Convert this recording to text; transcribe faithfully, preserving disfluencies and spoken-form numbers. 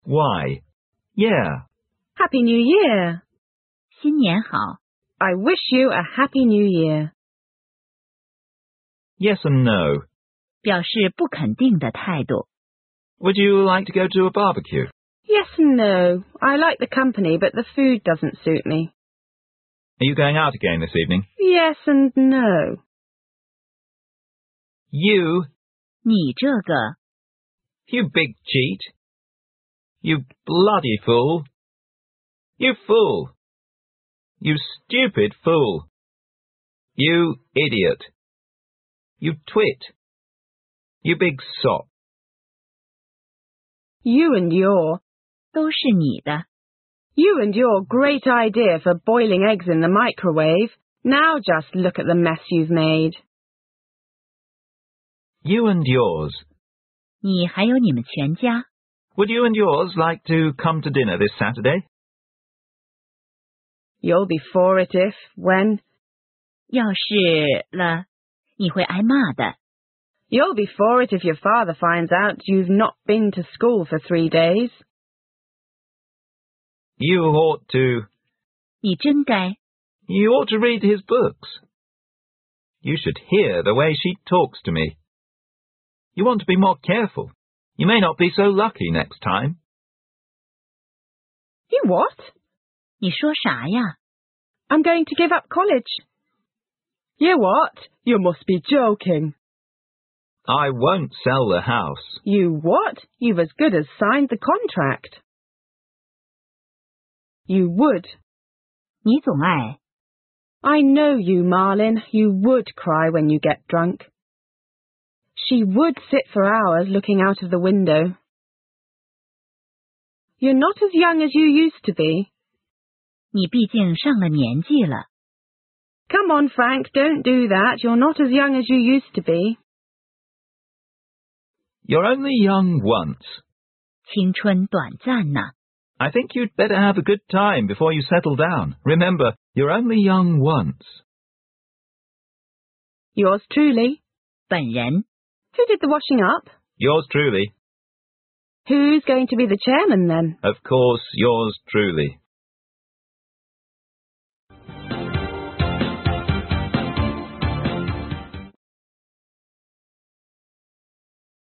Why? Yeah. Happy New Year. 新年好。 I wish you a Happy New Year. Yes and no. 表示不肯定的态度。 Would you like to go to a barbecue? Yes and no. I like the company, but the food doesn't suit me. Are you going out again this evening? Yes and no. You, 你这个 you big cheat. You bloody fool. You fool. You stupid fool. You idiot. You twit. You big sot. You and your... 都是你的。 You and your great idea for boiling eggs in the microwave. Now just look at the mess you've made. You and yours. 你还有你们全家。 Would you and yours like to come to dinner this Saturday? You'll be for it if, when... 要是了，你会挨骂的。 You'll be for it if your father finds out you've not been to school for three days. You ought to... 你真该。 You ought to read his books. You should hear the way she talks to me. You want to be more careful. You may not be so lucky next time. You what? 你说啥呀？ I'm going to give up college. You what? You must be joking. I won't sell the house. You what? You've as good as signed the contract. You would. 你总爱。 I know you, Marlin. You would cry when you get drunk. She would sit for hours looking out of the window. You're not as young as you used to be. 你毕竟上了年纪了。 Come on, Frank, don't do that. You're not as young as you used to be. You're only young once. 青春短暂呐。 I think you'd better have a good time before you settle down. Remember, you're only young once. Yours truly. 本人。 Who did the washing up? Yours truly. Who's going to be the chairman then? Of course, yours truly.